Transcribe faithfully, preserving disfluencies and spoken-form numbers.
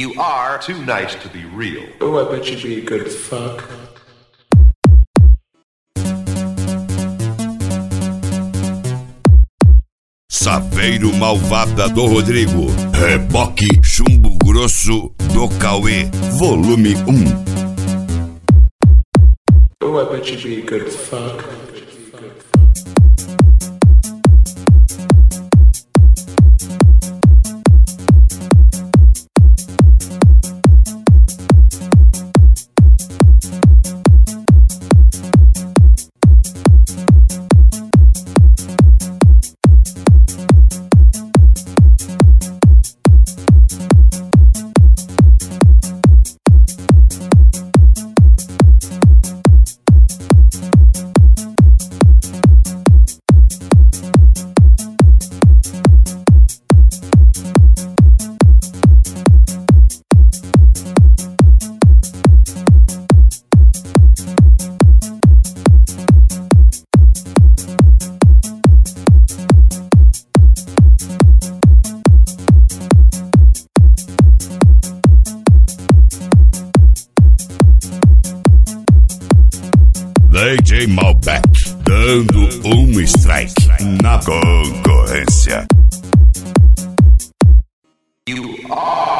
You are too nice to be real. Oh, I bet you'd be good as fuck. Saveiro Malvada do Rodrigo. Reboque Chumbo Grosso do Cauê. Volume um. Oh, I bet you'd be good as fuck. D J Malbec, dando um strike na concorrência. You are